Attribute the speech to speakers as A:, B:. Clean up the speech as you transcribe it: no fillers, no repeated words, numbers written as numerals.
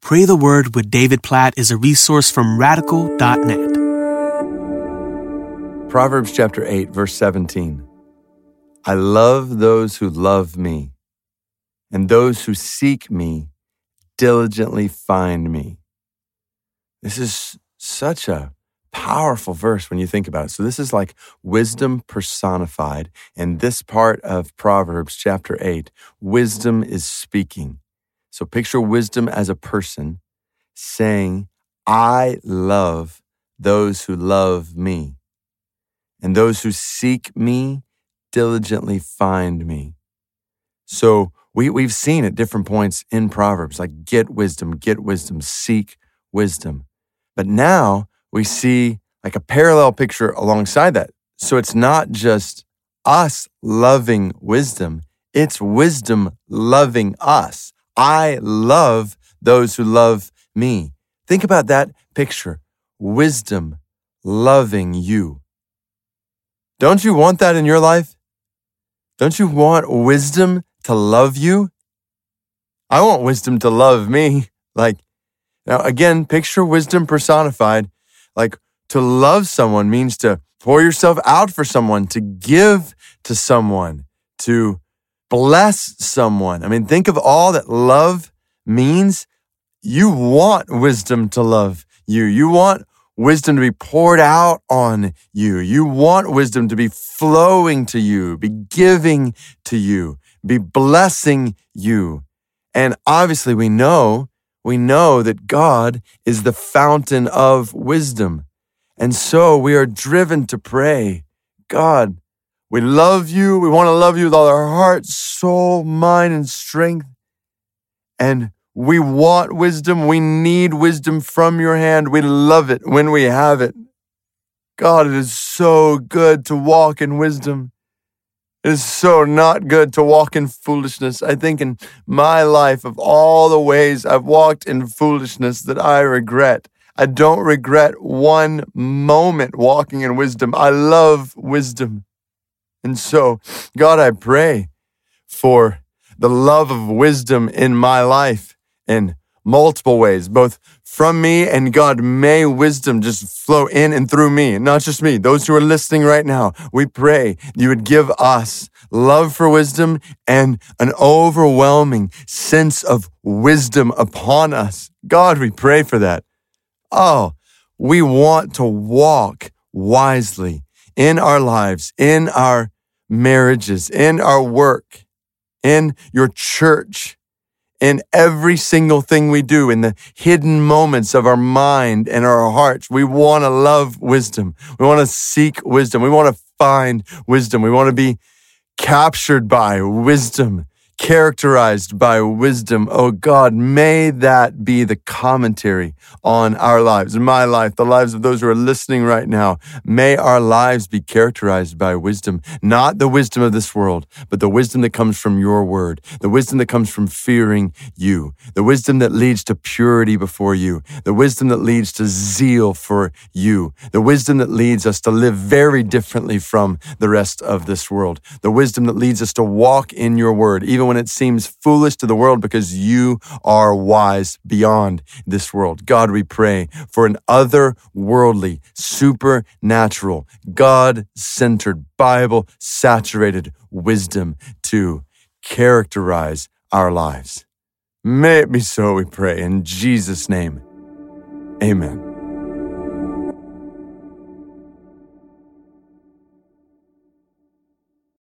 A: Pray the Word with David Platt is a resource from radical.net.
B: Proverbs chapter 8, verse 17. I love those who love me, and those who seek me diligently find me. This is such a powerful verse when you think about it. So this is like wisdom personified. And this part of Proverbs chapter 8, wisdom is speaking. So picture wisdom as a person saying, I love those who love me, and those who seek me diligently find me. So we've seen at different points in Proverbs, like get wisdom, seek wisdom. But now we see like a parallel picture alongside that. So it's not just us loving wisdom, it's wisdom loving us. I love those who love me. Think about that picture. Wisdom loving you. Don't you want that in your life? Don't you want wisdom to love you? I want wisdom to love me. Now again, picture wisdom personified. Like to love someone means to pour yourself out for someone, to give to someone, to bless someone. I mean, think of all that love means. You want wisdom to love you. You want wisdom to be poured out on you. You want wisdom to be flowing to you, be giving to you, be blessing you. And obviously we know that God is the fountain of wisdom. And so we are driven to pray, God, we love you. We want to love you with all our heart, soul, mind, and strength. And we want wisdom. We need wisdom from your hand. We love it when we have it. God, it is so good to walk in wisdom. It is so not good to walk in foolishness. I think in my life, of all the ways I've walked in foolishness that I regret, I don't regret one moment walking in wisdom. I love wisdom. And so, God, I pray for the love of wisdom in my life in multiple ways, both from me and God. May wisdom just flow in and through me, not just me. Those who are listening right now, we pray you would give us love for wisdom and an overwhelming sense of wisdom upon us. God, we pray for that. Oh, we want to walk wisely in our lives, in our marriages, in our work, in your church, in every single thing we do, in the hidden moments of our mind and our hearts. We want to love wisdom. We want to seek wisdom. We want to find wisdom. We want to be captured by wisdom, characterized by wisdom. Oh God, may that be the commentary on our lives, my life, the lives of those who are listening right now. May our lives be characterized by wisdom, not the wisdom of this world, but the wisdom that comes from your word, the wisdom that comes from fearing you, the wisdom that leads to purity before you, the wisdom that leads to zeal for you, the wisdom that leads us to live very differently from the rest of this world, the wisdom that leads us to walk in your word, even when it seems foolish to the world, because you are wise beyond this world. God, we pray for an otherworldly, supernatural, God-centered, Bible-saturated wisdom to characterize our lives. May it be so, we pray. In Jesus' name, amen.